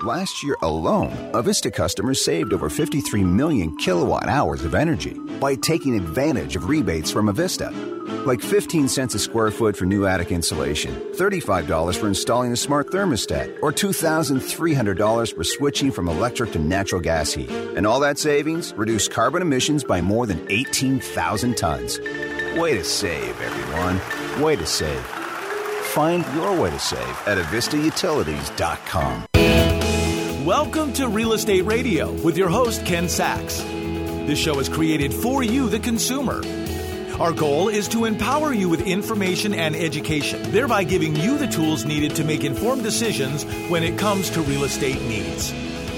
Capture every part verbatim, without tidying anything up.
Last year alone, Avista customers saved over fifty-three million kilowatt hours of energy by taking advantage of rebates from Avista. Like fifteen cents a square foot for new attic insulation, thirty-five dollars for installing a smart thermostat, or two thousand three hundred dollars for switching from electric to natural gas heat. And all that savings reduced carbon emissions by more than eighteen thousand tons. Way to save, everyone. Way to save. Find your way to save at avista utilities dot com. Welcome to Real Estate Radio with your host, Ken Sachs. This show is created for you, the consumer. Our goal is to empower you with information and education, thereby giving you the tools needed to make informed decisions when it comes to real estate needs.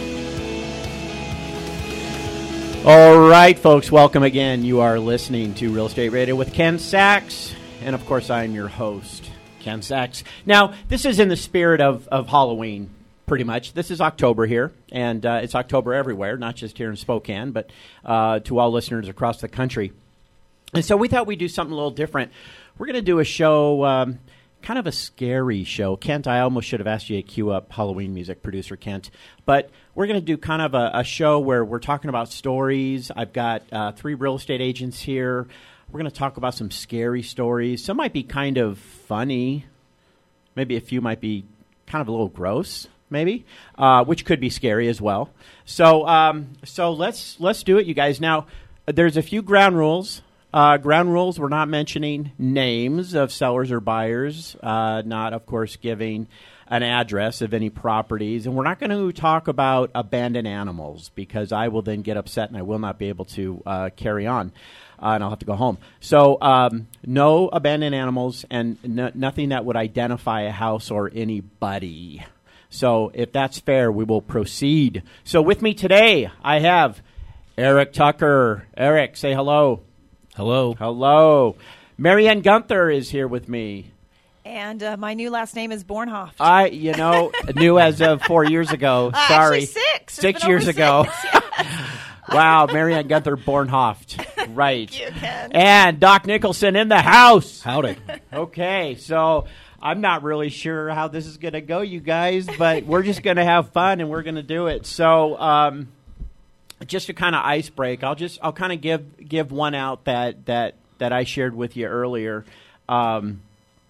All right, folks, welcome again. You are listening to Real Estate Radio with Ken Sachs, and of course, I'm your host, Ken Sachs. Now, this is in the spirit of, of Halloween, pretty much. This is October here, and uh, it's October everywhere, not just here in Spokane, but uh, to all listeners across the country. And so we thought we'd do something a little different. We're going to do a show, um, kind of a scary show. Kent, I almost should have asked you to cue up Halloween music, producer Kent. But we're going to do kind of a, a show where we're talking about stories. I've got uh, three real estate agents here. We're going to talk about some scary stories. Some might be kind of funny. Maybe a few might be kind of a little gross, maybe, uh, which could be scary as well. So, um, so let's let's do it, you guys. Now, there's a few ground rules. Uh, ground rules, we're not mentioning names of sellers or buyers, uh, not, of course, giving an address of any properties. And we're not going to talk about abandoned animals because I will then get upset and I will not be able to uh, carry on. Uh, and I'll have to go home. So um, no abandoned animals and no, nothing that would identify a house or anybody. So if that's fair, we will proceed. So with me today, I have Eric Tucker. Eric, say hello. Hello. Hello. Marianne Gunther is here with me. And uh, my new last name is Bornhoft. I, you know, new as of four years ago. Uh, Sorry. Actually, six. Six years six. ago. Yes. Wow, Marianne Gunther Bornhoft. Right. Thank you, Ken. And Doc Nicholson in the house. Howdy. Okay, so I'm not really sure how this is going to go, you guys, but we're just going to have fun and we're going to do it. So, um, just to kind of ice break, I'll just I'll kind of give give one out that that that I shared with you earlier. Um,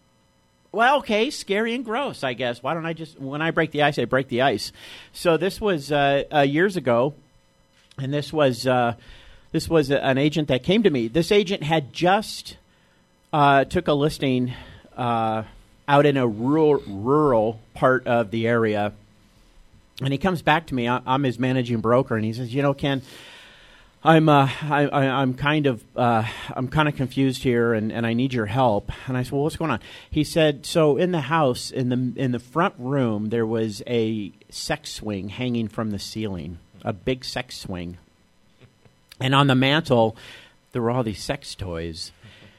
well, okay, scary and gross, I guess. Why don't I just when I break the ice, I break the ice. So this was uh, uh, years ago, and this was uh, this was an agent that came to me. This agent had just uh, took a listing uh, out in a rural rural part of the area. And he comes back to me. I'm his managing broker, and he says, "You know, Ken, I'm uh, I, I, I'm kind of uh, I'm kind of confused here, and, and I need your help." And I said, "Well, what's going on?" He said, "So in the house, in the in the front room, there was a sex swing hanging from the ceiling, a big sex swing, and on the mantle, there were all these sex toys."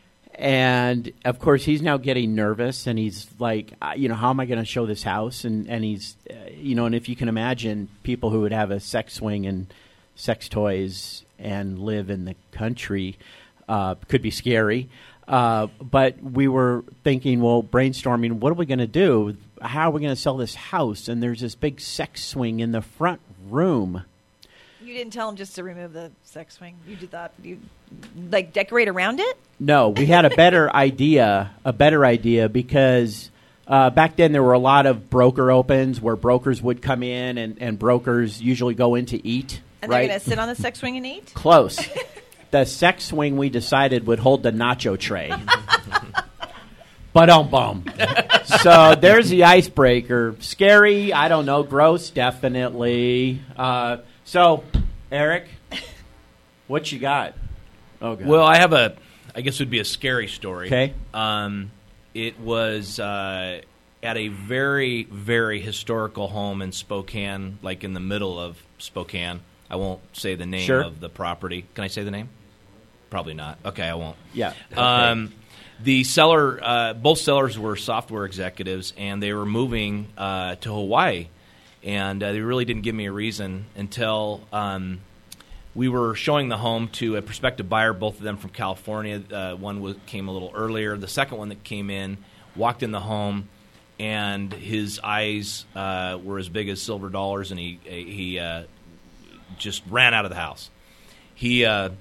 And, of course, he's now getting nervous, and he's like, uh, you know, how am I going to show this house? And, and he's, uh, you know, and if you can imagine people who would have a sex swing and sex toys and live in the country uh, could be scary. Uh, but we were thinking, well, brainstorming, what are we going to do? How are we going to sell this house? And there's this big sex swing in the front room. You didn't tell him just to remove the sex swing. You did that. You like decorate around it? No, we had a better idea, a better idea because uh, back then there were a lot of broker opens where brokers would come in and, and brokers usually go in to eat. And right? they're going to sit on the sex swing and eat? Close. The sex swing we decided would hold the nacho tray. Ba-dum-bum. So there's the icebreaker. Scary, I don't know. Gross, definitely. Uh, so, Eric, what you got? Oh, God. Well, I have a, I guess it would be a scary story. Okay. Um, it was uh, at a very, very historical home in Spokane, like in the middle of Spokane. I won't say the name Sure. of the property. Can I say the name? Probably not. Okay, I won't. Yeah. Okay. Um, the seller, uh, both sellers were software executives, and they were moving uh, to Hawaii. And uh, they really didn't give me a reason until um, we were showing the home to a prospective buyer, both of them from California. Uh, one was, came a little earlier. The second one that came in walked in the home, and his eyes uh, were as big as silver dollars, and he he uh, just ran out of the house. He uh,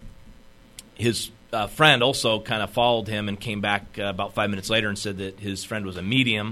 his uh, friend also kind of followed him and came back uh, about five minutes later and said that his friend was a medium,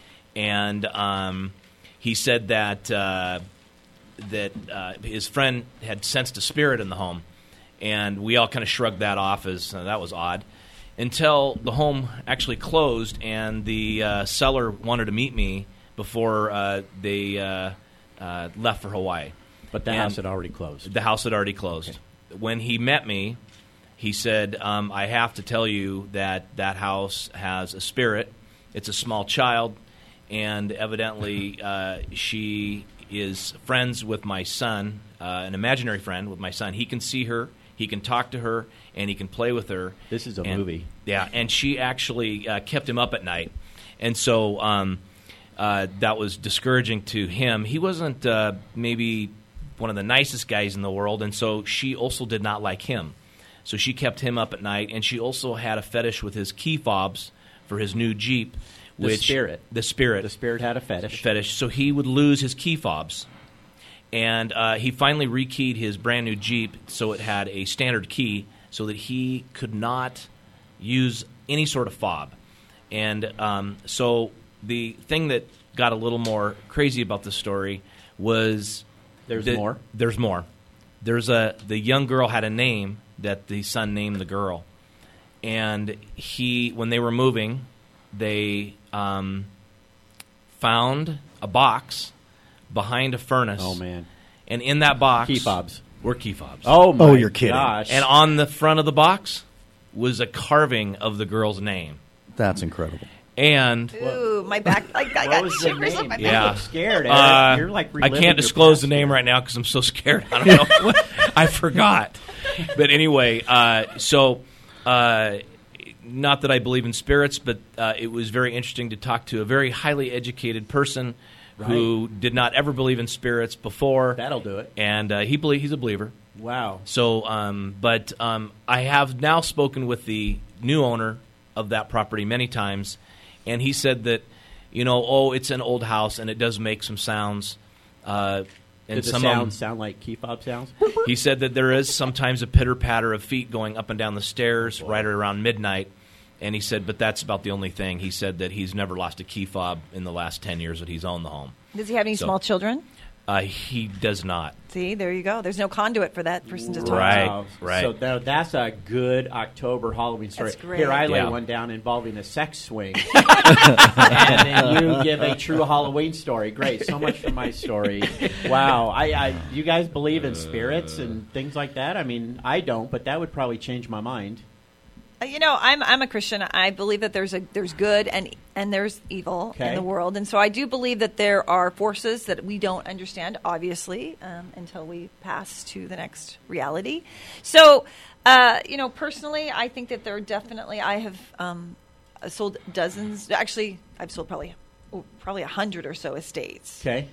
and um, he said that uh, that uh, his friend had sensed a spirit in the home. And we all kind of shrugged that off as uh, that was odd, until the home actually closed and the uh, seller wanted to meet me before uh, they uh, uh, left for Hawaii. But the and house had already closed. The house had already closed. Okay. When he met me, he said, um, I have to tell you that that house has a spirit. It's a small child, and evidently uh, she is friends with my son, uh, an imaginary friend with my son. He can see her. He can talk to her, and he can play with her. This is a and, movie. Yeah, and she actually uh, kept him up at night. And so um, uh, that was discouraging to him. He wasn't uh, maybe one of the nicest guys in the world, and so she also did not like him. So she kept him up at night, and she also had a fetish with his key fobs for his new Jeep. The which, spirit. The spirit. The spirit had a fetish. Fetish. So he would lose his key fobs. And uh, he finally rekeyed his brand new Jeep so it had a standard key so that he could not use any sort of fob. And um, so the thing that got a little more crazy about this story was... There's that, more? There's more. There's a the young girl had a name that the son named the girl. And he, when they were moving, they um, found a box behind a furnace. Oh, man. And in that box... Key fobs. Were key fobs. Oh, my oh, you're kidding. gosh. And on the front of the box was a carving of the girl's name. That's incredible. And... Ooh, my back. I, I What got was the shivers up name? my back. Yeah. I'm scared, Eric. Uh, You're like I reliving can't your disclose the past name here. right now because I'm so scared. I don't know. I forgot. But anyway, uh, so... Uh, not that I believe in spirits, but uh, it was very interesting to talk to a very highly educated person right. who did not ever believe in spirits before. That'll do it. And uh, he believe, he's a believer. Wow. So, um, but um, I have now spoken with the new owner of that property many times, and he said that, you know, oh, it's an old house, and it does make some sounds. Uh, and Did the some sounds of them, sound like key fob sounds? He said that there is sometimes a pitter-patter of feet going up and down the stairs oh, right around midnight. And he said, but that's about the only thing. He said that he's never lost a key fob in the last ten years that he's owned the home. Does he have any so, small children? Uh, he does not. See, there you go. There's no conduit for that person to talk Right, to. right. So th- that's a good October Halloween story. That's great. Here, I lay Yeah. one down involving a sex swing. And then you give a true Halloween story. Great. So much for my story. Wow. I, I, you guys believe in spirits and things like that? I mean, I don't, but that would probably change my mind. You know, I'm I'm a Christian. I believe that there's a there's good and and there's evil Okay. in the world, and so I do believe that there are forces that we don't understand, obviously, um, until we pass to the next reality. So, uh, you know, personally, I think that there are definitely. I have um, sold dozens. Actually, I've sold probably oh, probably a hundred or so estates. Okay.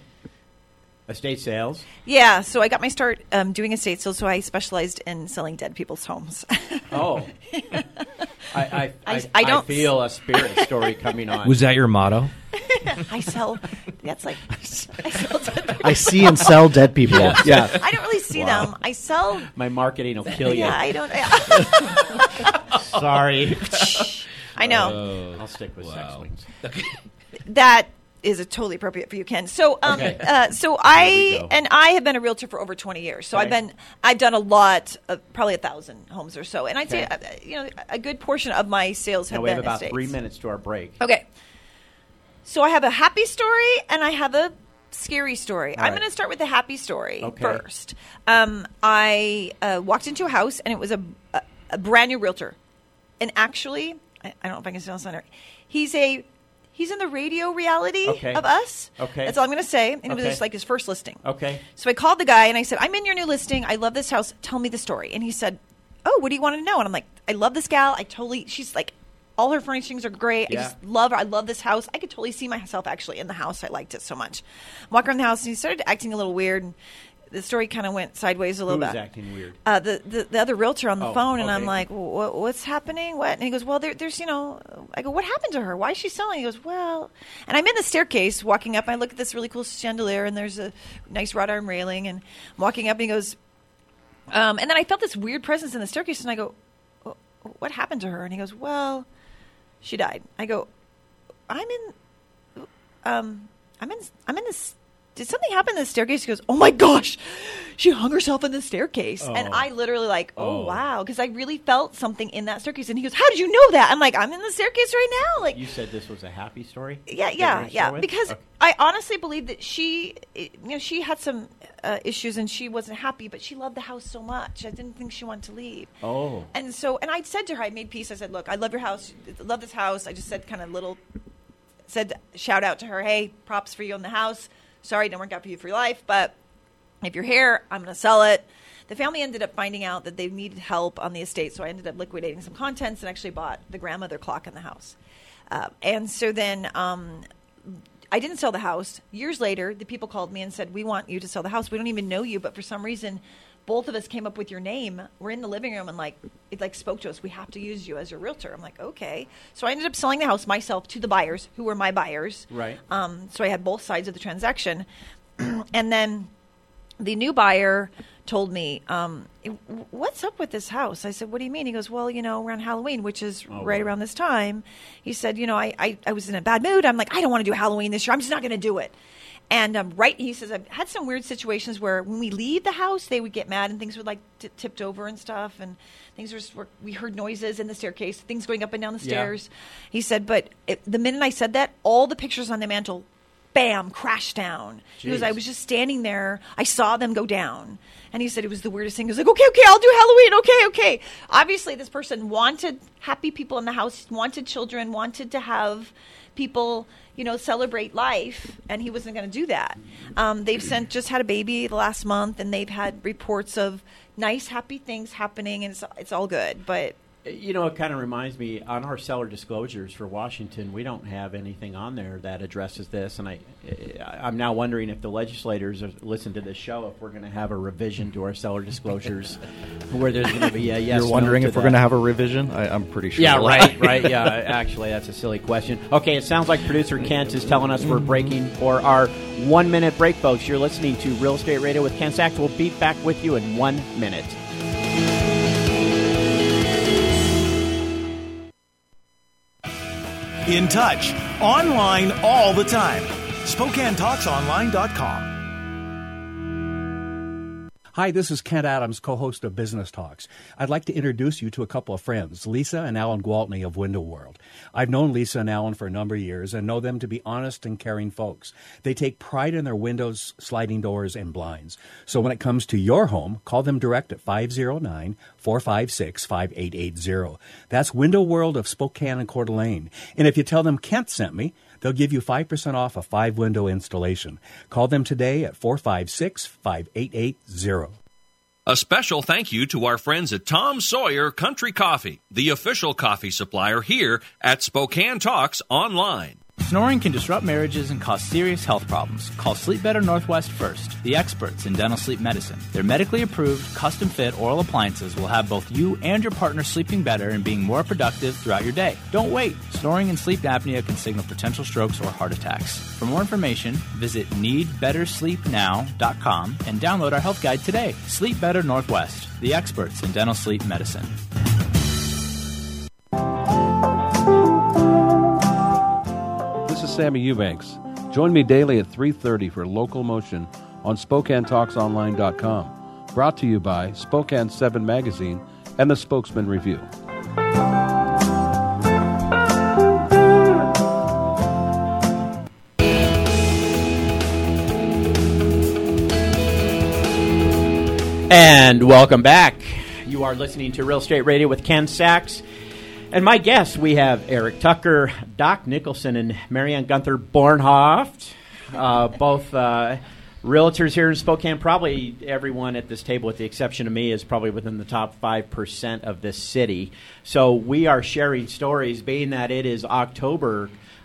Estate sales. Yeah, so I got my start um, doing estate sales, so I specialized in selling dead people's homes. Oh. I, I, I, I- I don't- feel a spirit story coming on. Was that your motto? I sell. That's like I sell dead I see and sell dead people. Yeah. Yeah. I don't really see Wow. them. I sell. My marketing will kill you. Yeah, I don't. Sorry. I know I'll stick with sex swings. that is a totally appropriate for you, Ken. So, um, Okay. uh, so we I go. and I have been a realtor for over twenty years. So Okay. I've been, I've done a lot, of, probably a thousand homes or so, and I'd say, Okay. uh, you know, a good portion of my sales have Now we been have about estates. three minutes to our break. Okay. So I have a happy story and I have a scary story. All I'm right. going to start with the happy story Okay. first. Um, I uh, walked into a house and it was a, a, a brand new realtor. And actually, I, I don't know if I can say this on there. He's a he's in the radio reality Okay. of us. Okay. That's all I'm going to say. And it was Okay. just like his first listing. Okay. So I called the guy and I said, I'm in your new listing. I love this house. Tell me the story. And he said, oh, what do you want to know? And I'm like, I love this gal. I totally, she's like, all her furnishings are great. Yeah. I just love her. I love this house. I could totally see myself actually in the house. I liked it so much. I'm walking around the house and he started acting a little weird. And the story kind of went sideways a little Who was bit. acting weird? Uh, the, the the other realtor on the Oh, phone, and I'm okay. like, what, what's happening? What? And he goes, well, there, there's, you know, I go, what happened to her? Why is she selling? He goes, well, and I'm in the staircase walking up, and I look at this really cool chandelier, and there's a nice wrought iron railing, and I'm walking up, and he goes, um, and then I felt this weird presence in the staircase, and I go, what happened to her? And he goes, well, she died. I go, I'm in, um, I'm in, I'm in this. Did something happen in the staircase? He goes, oh my gosh, she hung herself in the staircase. Oh. And I literally like, oh, Oh. wow. Because I really felt something in that staircase. And he goes, how did you know that? I'm like, I'm in the staircase right now. Like, You said this was a happy story? yeah, that yeah, you're gonna yeah. share with? Because Okay. I honestly believe that she, you know, she had some uh, issues and she wasn't happy, but she loved the house so much. I didn't think she wanted to leave. Oh. And so, and I said to her, I made peace. I said, look, I love your house. I love this house. I just said kind of little, said, shout out to her, hey, props for you on the house. Sorry, it didn't work out for you for your life, but if you're here, I'm going to sell it. The family ended up finding out that they needed help on the estate, so I ended up liquidating some contents and actually bought the grandmother clock in the house. Uh, and so then um, I didn't sell the house. Years later, the people called me and said, we want you to sell the house. We don't even know you, but for some reason, both of us came up with your name. We're in the living room and like it like spoke to us. We have to use you as your realtor. I'm like, okay. So I ended up selling the house myself to the buyers who were my buyers. Right. Um, so I had both sides of the transaction. And then the new buyer told me, um, what's up with this house? I said, what do you mean? He goes, well, you know, around Halloween, which is Oh, right wow. around this time. He said, you know, I, I, I was in a bad mood. I'm like, I don't want to do Halloween this year. I'm just not going to do it. And um, right, he says, I've had some weird situations where when we leave the house, they would get mad and things would like t- tipped over and stuff. And things were, just, were, we heard noises in the staircase, things going up and down the Yeah. stairs. He said, but it, the minute I said that, all the pictures on the mantle, bam, crashed down. He goes, Jeez. I was just standing there. I saw them go down. And he said it was the weirdest thing. He was like, okay, okay, I'll do Halloween. Okay, okay. Obviously, this person wanted happy people in the house, wanted children, wanted to have people, you know, celebrate life, and he wasn't going to do that. Um, they've sent just had a baby the last month, and they've had reports of nice, happy things happening, and it's, it's all good. But You know, it kind of reminds me, on our seller disclosures for Washington, we don't have anything on there that addresses this. And I, I'm now wondering if the legislators are, listen to this show, if we're going to have a revision to our seller disclosures where there's going to be a yes, You're wondering no if to we're going to that. have a revision? I, I'm pretty sure. Yeah, right, right. Yeah, actually, that's a silly question. Okay, it sounds like producer Kent is telling us we're breaking for our one-minute break, folks. You're listening to Real Estate Radio with Ken Sachs. We'll be back with you in one minute. In touch, online all the time. Spokane Talks Online dot com. Hi, this is Kent Adams, co-host of Business Talks. I'd like to introduce you to a couple of friends, Lisa and Alan Gwaltney of Window World. I've known Lisa and Alan for a number of years and know them to be honest and caring folks. They take pride in their windows, sliding doors, and blinds. So when it comes to your home, call them direct at five oh nine, four five six, five eight eight zero. That's Window World of Spokane and Coeur d'Alene. And if you tell them Kent sent me, they'll give you five percent off a five-window installation. Call them today at four five six, five eight eight zero. A special thank you to our friends at Tom Sawyer Country Coffee, the official coffee supplier here at Spokane Talks Online. Snoring can disrupt marriages and cause serious health problems. Call Sleep Better Northwest first, the experts in dental sleep medicine. Their medically approved, custom-fit oral appliances will have both you and your partner sleeping better and being more productive throughout your day. Don't wait. Snoring and sleep apnea can signal potential strokes or heart attacks. For more information, visit need better sleep now dot com and download our health guide today. Sleep Better Northwest, the experts in dental sleep medicine. This is Sammy Eubanks. Join me daily at three thirty for Local Motion on Spokane Talks Online dot com. Brought to you by Spokane seven Magazine and the Spokesman Review. And welcome back. You are listening to Real Estate Radio with Ken Sachs. And my guests, we have Eric Tucker, Doc Nicholson, and Marianne Gunther Bornhoft, uh, both uh, realtors here in Spokane. Probably everyone at this table, with the exception of me, is probably within the top five percent of this city. So we are sharing stories, being that it is October.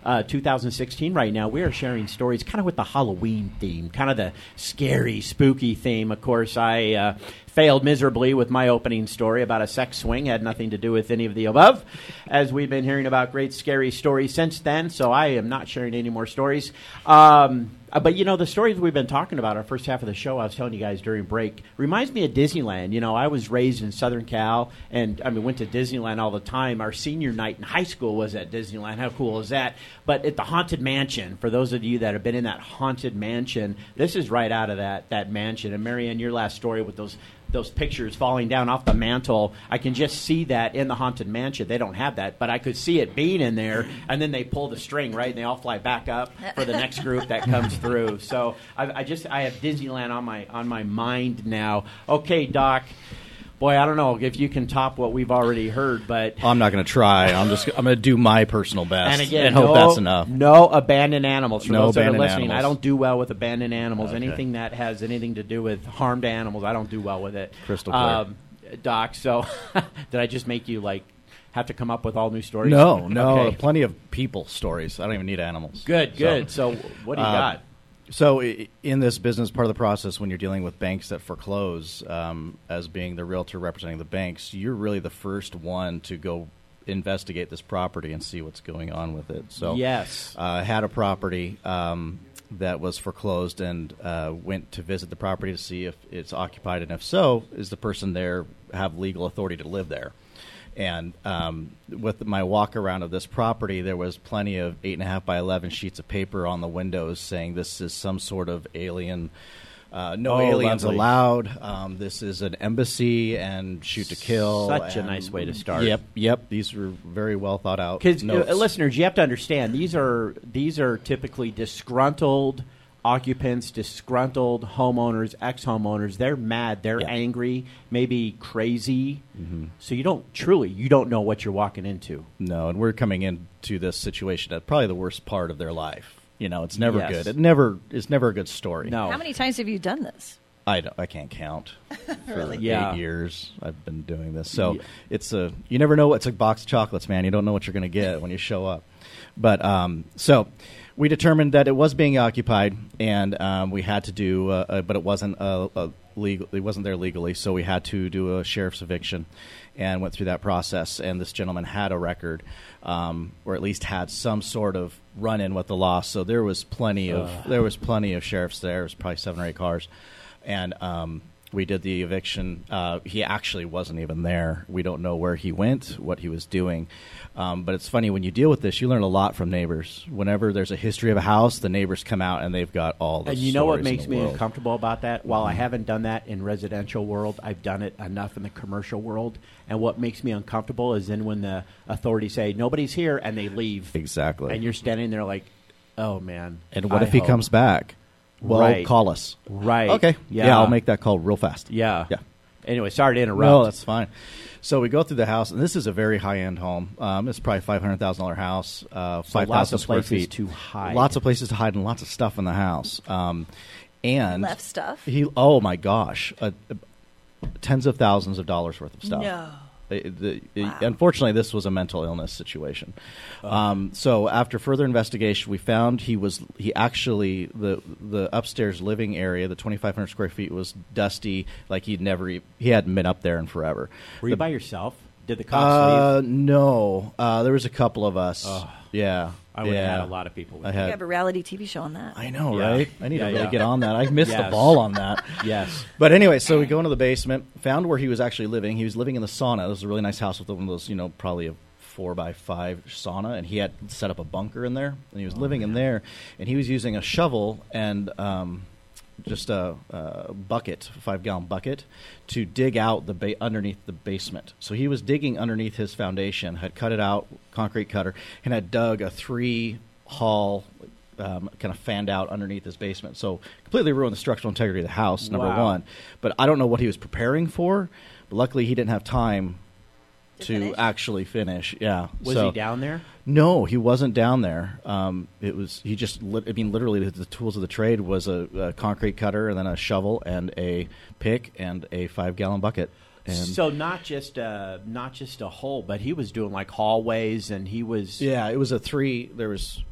uh, two thousand sixteen right now. We are sharing stories kind of with the Halloween theme, kind of the scary, spooky theme. Of course, I uh, failed miserably with my opening story about a sex swing. Had nothing to do with any of the above, as we've been hearing about great, scary stories since then, so I am not sharing any more stories. Um, but, you know, the stories we've been talking about, our first half of the show, I was telling you guys during break, reminds me of Disneyland. You know, I was raised in Southern Cal, and, I mean, went to Disneyland all the time. Our senior night in high school was at Disneyland. How cool is that? But at the Haunted Mansion, for those of you that have been in that Haunted Mansion, this is right out of that, that mansion. And, Marianne, your last story with those those pictures falling down off the mantle, I can just see that in the Haunted Mansion. They don't have that, but I could see it being in there, and then they pull the string, right, and they all fly back up for the next group that comes through. So I, I just I have Disneyland on my on my mind now. Okay, Doc. Boy, I don't know if you can top what we've already heard, but I'm not going to try. I'm just I'm going to do my personal best and again, and hope no, that's enough. No abandoned animals. For no those that are abandoned listening, animals. I don't do well with abandoned animals. Okay. Anything that has anything to do with harmed animals, I don't do well with it. Crystal clear. Um, Doc, so did I just make you like have to come up with all new stories? No, no, Okay. plenty of people stories. I don't even need animals. Good, good. So, so what do you uh, got? So i- in this business, part of the process when you're dealing with banks that foreclose, um, as being the realtor representing the banks, you're really the first one to go investigate this property and see what's going on with it. So Yes. I uh, had a property um, that was foreclosed and uh, went to visit the property to see if it's occupied, and if so, is the person there have legal authority to live there? And um, with my walk around of this property, there was plenty of eight and a half by eleven sheets of paper on the windows saying this is some sort of alien. Uh, no Oh, aliens lovely. allowed. Um, this is an embassy and shoot to kill. Such a and- nice way to start. Yep, yep. These were very well thought out. Because notes. uh, listeners, you have to understand these are these are typically disgruntled occupants, disgruntled homeowners, ex-homeowners. They're mad, they're Yeah. angry, maybe crazy. So you don't truly you don't know what you're walking into. No, and we're coming into this situation at probably the worst part of their life. You know, it's never Yes. good. It never it's never a good story. No. How many times have you done this? I, don't- I can't count. For Really? Yeah. eight years I've been doing this. So Yeah. it's a you never know. It's a box of chocolates, man. You don't know what you're going to get when you show up. But um, so we determined that it was being occupied, and um, we had to do, uh, uh, but it wasn't uh, uh, legal. It wasn't there legally, so we had to do a sheriff's eviction, and went through that process. And this gentleman had a record, um, or at least had some sort of run-in with the law. So there was plenty of there was plenty of sheriffs there. It was probably seven or eight cars, and um, we did the eviction. Uh, he actually wasn't even there. We don't know where he went, what he was doing. Um, but it's funny, when you deal with this, you learn a lot from neighbors. Whenever there's a history of a house, the neighbors come out and they've got all the And you know what stories in makes the me world. uncomfortable about that? While I haven't done that in residential world, I've done it enough in the commercial world. And what makes me uncomfortable is then when the authorities say nobody's here and they leave, Exactly. and you're standing there like, oh man. And what I if he hope- comes back? Well, Right. call us. Right. Okay. Yeah. Yeah, I'll make that call real fast. Yeah. Yeah. Anyway, sorry to interrupt. No, that's fine. So we go through the house, and this is a very high-end home. Um, it's probably a five hundred thousand dollars house, uh, So five lots thousand of square places feet. to hide. Lots of places to hide and lots of stuff in the house. Um, and Left stuff? He, oh, my gosh. Uh, uh, tens of thousands of dollars worth of stuff. No. It- the- it- Wow. Unfortunately, this was a mental illness situation. Um, so after further investigation, we found he was he actually the the upstairs living area, the twenty-five hundred square feet, was dusty, like he'd never e- he hadn't been up there in forever. Were you The- by yourself? Did the cops uh, leave? no, uh, there was a couple of us. Yeah, I would yeah. have had a lot of people with I me. You had. have a reality T V show on that. I know, Yeah. right? I need Yeah, to really yeah. get on that. I missed the Yes. ball on that. Yes. But anyway, so we go into the basement, found where he was actually living. He was living in the sauna. This was a really nice house with one of those, you know, probably a four by five sauna, and he had set up a bunker in there, and he was living in there, and he was using a shovel and um, just a, a bucket, a five gallon bucket, to dig out the ba- underneath the basement. So he was digging underneath his foundation, had cut it out, concrete cutter, and had dug a three hall. Um, kind of fanned out underneath his basement, so completely ruined the structural integrity of the house. Number Wow. one, but I don't know what he was preparing for. But luckily, he didn't have time To to, finish? actually finish. Yeah, Was so- he down there? No, he wasn't down there. Um, it was he just. Li- I mean, literally, the, the tools of the trade was a, a concrete cutter, and then a shovel, and a pick, and a five gallon bucket. And So not just uh, not just a hole, but he was doing like hallways, and he was yeah, it was a three. There was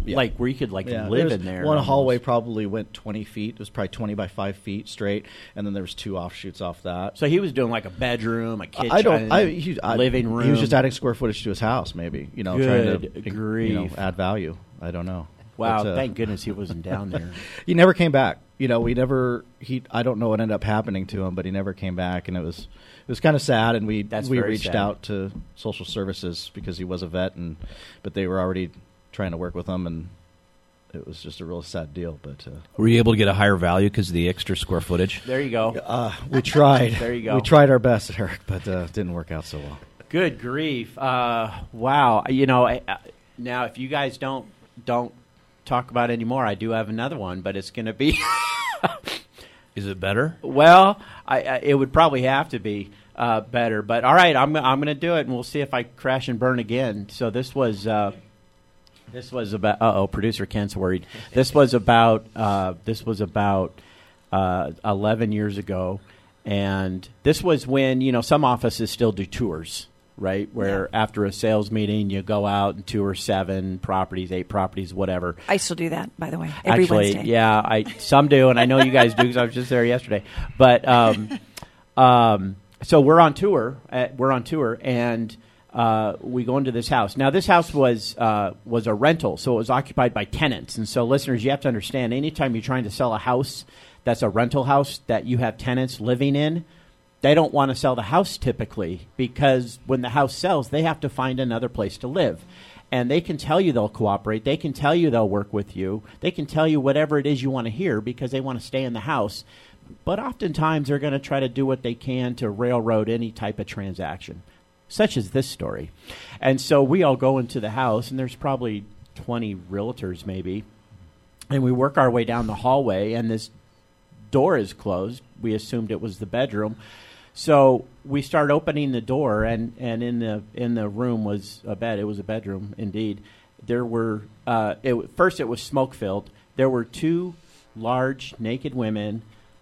Yeah. like where you could like Yeah, live there's in there. One almost. hallway probably went twenty feet. It was probably twenty by five feet straight, and then there was two offshoots off that. So he was doing like a bedroom, a kitchen, I don't. I, he, I, living room. He was just adding square footage to his house, maybe. You know, trying Good to grief. you know add value. I don't know. Wow, But, uh, thank goodness he wasn't down there. He never came back. You know, we never. He. I don't know what ended up happening to him, but he never came back, and it was. It was kind of sad, and we That's we very reached sad. out to social services because he was a vet, and but they were already trying to work with him, and it was just a real sad deal. But uh, Were you able to get a higher value because of the extra square footage? There you go. uh, we tried. There you go. We tried our best, Eric, but uh, didn't work out so well. Good grief! Uh, wow. You know, I, uh, now if you guys don't don't talk about it anymore, I do have another one, but it's going to be. Is it better? Well, I, I, it would probably have to be uh, better. But all right, I'm I'm going to do it, and we'll see if I crash and burn again. So this was uh, this was about. Uh oh, producer Kent's worried. This was about uh, this was about uh, eleven years ago, and this was when you know some offices still do tours. Right, where Yeah. after a sales meeting, you go out and tour seven properties, eight properties, whatever. I still do that, by the way, every Actually, Wednesday. yeah, I some do, and I know you guys do because I was just there yesterday. But um, um, so we're on tour. At, we're on tour, and uh, we go into this house. Now, this house was uh, was a rental, so it was occupied by tenants. And so, listeners, you have to understand: anytime you're trying to sell a house that's a rental house that you have tenants living in, they don't want to sell the house typically because when the house sells, they have to find another place to live. And they can tell you they'll cooperate. They can tell you they'll work with you. They can tell you whatever it is you want to hear because they want to stay in the house. But oftentimes they're going to try to do what they can to railroad any type of transaction, such as this story. And so we all go into the house, and there's probably twenty realtors maybe. And we work our way down the hallway, and this door is closed. We assumed it was the bedroom. So we start opening the door, and, and in the in the room was a bed. It was a bedroom, indeed. There were uh, it, first it was smoke filled. There were two large naked women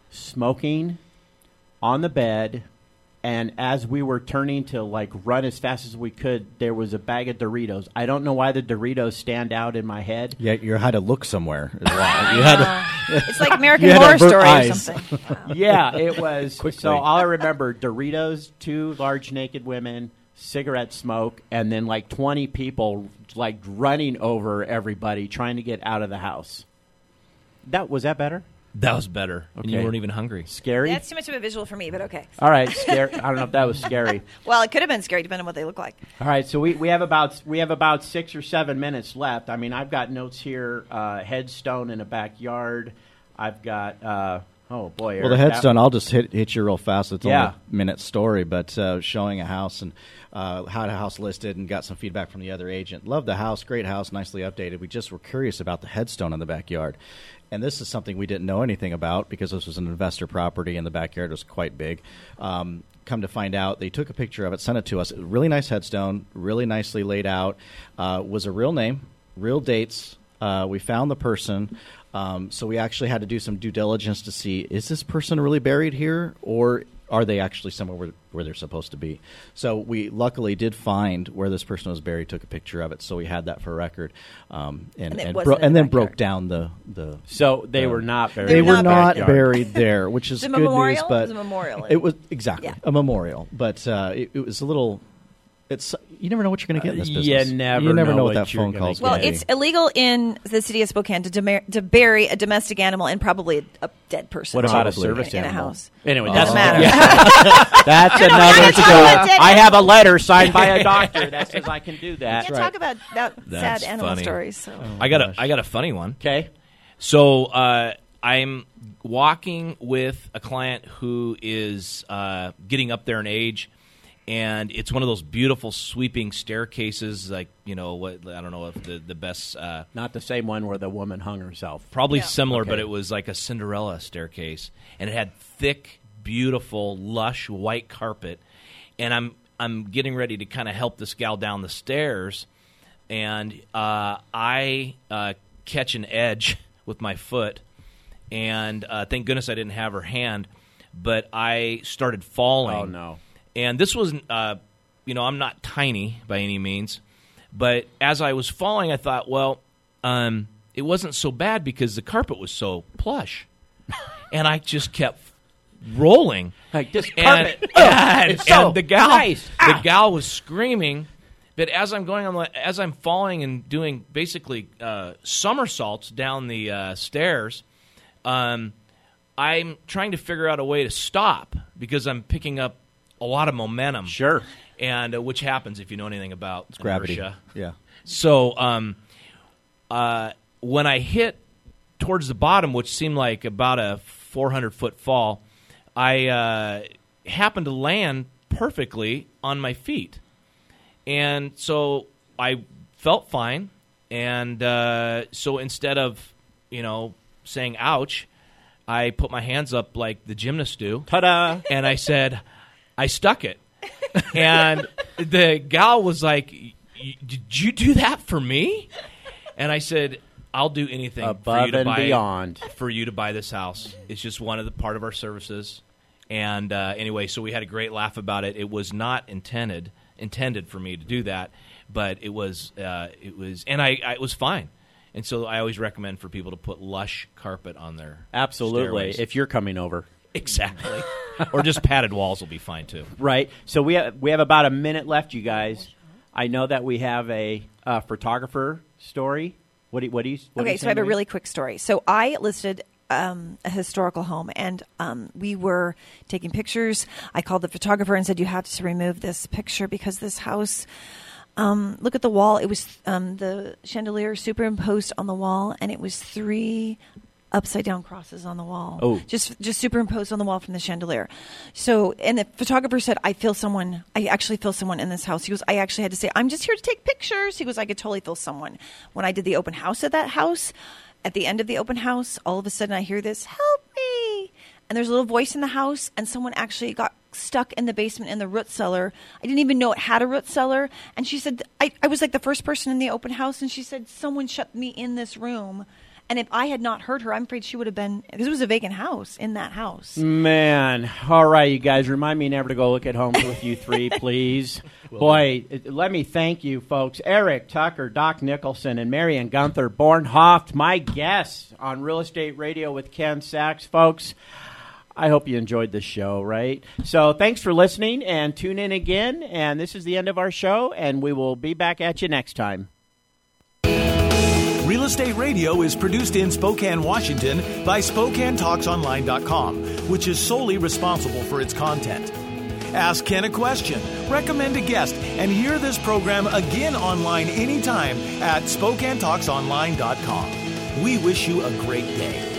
smoking on the bed, and as we were turning to like run as fast as we could, there was a bag of Doritos. I don't know why the Doritos stand out in my head. Yeah, you had to look somewhere. As well. You had to. It's like American You had Horror avert Story eyes. or something. Wow. Yeah, it was. Quickly. So all I remember, Doritos, two large naked women, cigarette smoke, and then like twenty people like running over everybody trying to get out of the house. That was that better? That was better. And you Okay. weren't even hungry. Scary? That's too much of a visual for me, but okay. All right, scary. I don't know if that was scary. Well, it could have been scary depending on what they look like. All right, so we, we have about we have about six or seven minutes left. I mean, I've got notes here: uh, headstone in a backyard. I've got uh, oh boy. Well, the Eric, headstone, that- I'll just hit, hit you real fast. It's Yeah. only a minute story, but uh, showing a house and uh, had a house listed and got some feedback from the other agent. Loved the house, great house, nicely updated. We just were curious about the headstone in the backyard. And this is something we didn't know anything about because this was an investor property and the backyard was quite big. Um, come to find out, they took a picture of it, sent it to us. Really nice headstone, really nicely laid out. Uh, was a real name, real dates. Uh, we found the person. Um, so we actually had to do some due diligence to see, is this person really buried here or are they actually somewhere where, where they're supposed to be? So we luckily did find where this person was buried, took a picture of it, so we had that for record. Um, and And it and, wasn't bro- in the and then backyard. broke down the... the So they uh, were not buried. They They're were not not backyard. buried there, which is Is it a good memorial? news. But It was a memorial. It was exactly Yeah. a memorial, but uh, it, it was a little. It's you never know what you're going to get in this Uh, business. you never you never know know what what that you're phone gonna call's get. Well, going to it's be. illegal in the city of Spokane to, demer- to bury a domestic animal and probably a, a dead person. What about a Probably. service in, in a animal? house? Anyway, Oh. that's Doesn't matter. yeah. That's No, no, another we're not talking story. about dead I have a letter signed by a doctor that says I can do We that. can't talk about that That's sad animal funny. stories. So. I got a I got a funny one. Okay. So uh, I'm walking with a client who is uh, getting up there in age, and it's one of those beautiful sweeping staircases, like you know what I don't know if the the best. Uh, Not the same one where the woman hung herself. Probably Yeah. similar, Okay. but it was like a Cinderella staircase, and it had thick, beautiful, lush white carpet. And I'm I'm getting ready to kind of help this gal down the stairs, and uh, I uh, catch an edge with my foot, and uh, thank goodness I didn't have her hand, but I started falling. Oh no. And this wasn't, uh, you know, I'm not tiny by any means, but as I was falling, I thought, well, um, it wasn't so bad because the carpet was so plush. And I just kept rolling. Like this and, carpet. And, It's so and the gal, nice. the Ah. gal was screaming. But as I'm going, I'm like, as I'm falling and doing basically uh, somersaults down the uh, stairs, um, I'm trying to figure out a way to stop because I'm picking up a lot of momentum. Sure. And uh, which happens if you know anything about It's gravity. inertia. Yeah. So um, uh, when I hit towards the bottom, which seemed like about a four hundred foot fall, I uh, happened to land perfectly on my feet. And so I felt fine. And uh, so instead of, you know, saying ouch, I put my hands up like the gymnasts do. Ta-da! And I said, I stuck it. And the gal was like, did you do that for me? And I said, I'll do anything Above for you to and buy beyond. for you to buy this house. It's just one of the part of our services. And uh, anyway, so we had a great laugh about it. It was not intended intended for me to do that, but it was uh, it was, and I, I it was fine. And so I always recommend for people to put lush carpet on their Absolutely, stairways. if you're coming over. Exactly. Or just padded walls will be fine too. Right. So we have, we have about a minute left, you guys. I know that we have a uh, photographer story. What do you, what do you what do Okay, you so I have say, a Marie? really quick story. So I listed um, a historical home, and um, we were taking pictures. I called the photographer and said, you have to remove this picture because this house, um, look at the wall. It was um, the chandelier superimposed on the wall, and it was three upside down crosses on the wall. Oh. Just just superimposed on the wall from the chandelier. So, and the photographer said, I feel someone, I actually feel someone in this house. He goes, I actually had to say, I'm just here to take pictures. He goes, I could totally feel someone. When I did the open house at that house, at the end of the open house, all of a sudden I hear this, help me. And there's a little voice in the house, and someone actually got stuck in the basement in the root cellar. I didn't even know it had a root cellar. And she said, I, I was like the first person in the open house, and she said, someone shut me in this room. And if I had not heard her, I'm afraid she would have been, because it was a vacant house in that house. Man, all right, you guys, remind me never to go look at homes with you three, please. Boy, it, let me thank you, folks. Eric Tucker, Doc Nicholson, and Marian Gunther Bornhoft, my guests on Real Estate Radio with Ken Sachs, folks. I hope you enjoyed the show, right? So thanks for listening, and tune in again. And this is the end of our show, and we will be back at you next time. Real Estate Radio is produced in Spokane, Washington by Spokane Talks Online dot com, which is solely responsible for its content. Ask Ken a question, recommend a guest, and hear this program again online anytime at Spokane Talks Online dot com. We wish you a great day.